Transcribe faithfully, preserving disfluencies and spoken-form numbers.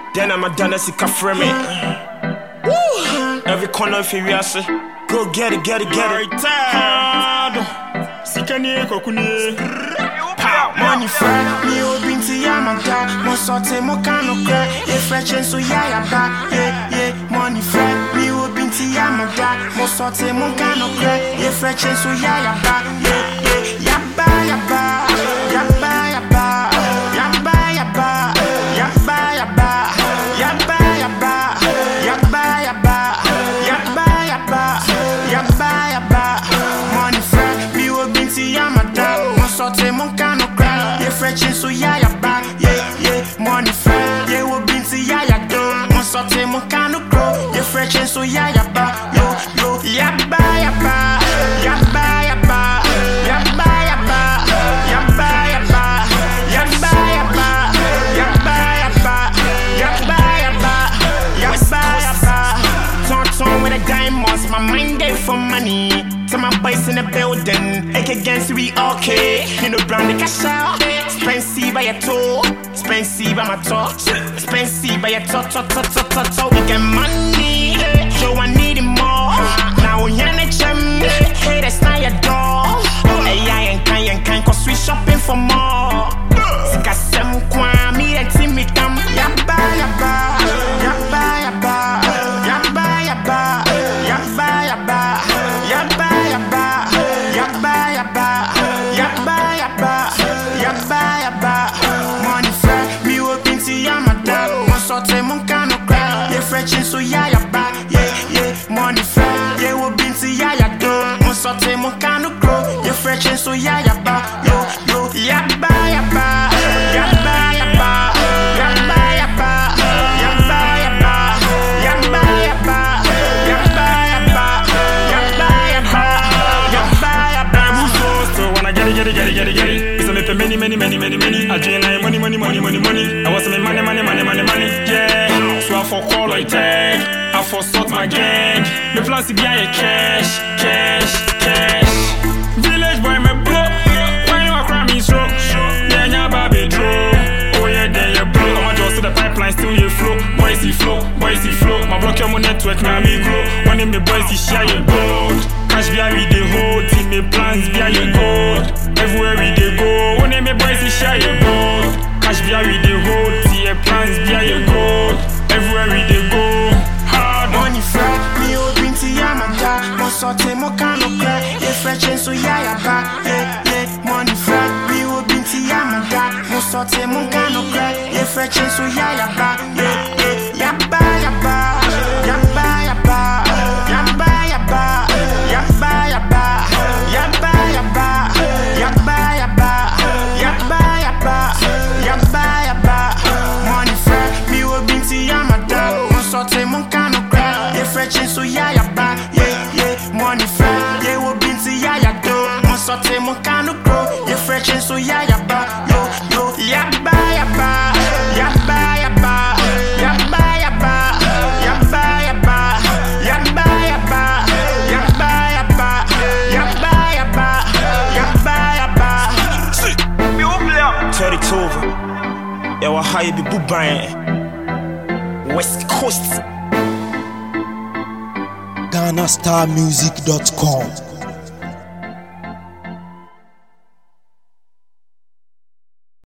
Then I'm a done sika frame me. Every corner of you say, go get it, get it, get it. Sikani kokuni. Money friend, me old binti yamada. Mo sorte mo kano kre. Ye fresh and so ya ya ba. Yeah yeah. Money friend, me old binti yamada. Mo sorte mo kano kre. Ye fresh and so ya ya ba. Yeah yeah. Ya ba ya ba. Ya ba ya ba. Ya ba ya ba. Ya ba ya ba. Ya ba ya ba. Ya ba ya ba. Ya ba ya ba. Ya ba ya ba. Money friend, me old binti yamada. Mo sorte mo kano kre. Ye fresh and so ya ya ba. Yeah yeah. Money friend, ye old binti ya ya do. Mo sorte mo kano kro. Ye fresh and so ya ya ba. Yo yo. Ya ba ya ba. Ya ba ya ba. Ya ba ya ba. Ya ba ya ba. Ya ba ya ba. Ya ba ya ba. Ya ba ya ba. Ya ba ya ba. Ton ton with a diamonds, my mind there for money. To my boys in the building, AK against we okay. You know brand the cash out. Expensive by your toe, expensive by my touch, expensive by your touch, touch, touch, touch, touch, touch. We get money, so I need it more. Now we on the gym, hey that's not your door. Hey I ain't kind, ain't kind, cause we shopping for more. Sika sem kwa mi and Timmy come. Yaba yaba, yaba yaba, yaba yaba, yaba yaba, yaba yaba, yaba yaba, yaba yaba, yaba yaba. Money friend, me open to yamada. Mo sorte mon kano crack. Ye fresh and so ya yaba, yeah yeah. Money friend, ye open to ya ya do. Mo sorte mon kano grow. Ye fresh and so ya yaba, yo yo. Yaba yaba, yaba yaba, yaba yaba, yaba yaba, yaba yaba, yaba yaba, yaba yaba, yaba yaba. So when I get it, get it, get it, get it, get it. It's only for many, many, many, many, many. I dream like money, money, money, money, money. I want some money, money, money, money, money. Yeah. So I for call like tag. I for sort my gang. Me plans to be a cash, cash, cash. Village boy me blow. Why you a cry me stroke? Yeah, yeah, baby draw. Oh yeah, then you blow. I want just to the pipeline still you flow. Boys he flow, boys he flow. My block your network now me grow. One of me boys he share your gold. Cash be we the whole team, me plans be your gold. Everywhere we dey go, one of me boys he share your gold. Cash be we the whole team, plans be your gold. Everywhere we dey go. Money friend, me old binti yamada. Mo sorte mo kano kre. Ye fresh and so ya ya ba. Yeah yeah. Money friend, me old binti yamada. Mo sorte mo kano kre. Ye fresh and so ya ya ba. Yeah yeah. Ya ba ya ba. Ya ba ya ba. Ya ba ya ba. Ya ba ya ba. Ya ba ya ba. Ya ba ya ba. Ya ba ya ba. Ya ba ya ba. Money friend, me old binti yamada. Mo sorte mo kano kre. Ye fresh and so ya ya ba. Yeah yeah. Money friend, ye wo binti ya ya do. Mo sorte mo kano grow. Ye fresh and so ya ya ba. Yo yo. Ya ba ya ba. Ya ba ya ba. Ya ba ya ba. Ya ba ya ba. Ya ba ya ba. Ya ba ya ba. Ya ba ya ba. Ya ba ya ba. Me wo play up. thirty-two over. Yeah, what how you be bubayin? West Coast. Ghana Star Music dot com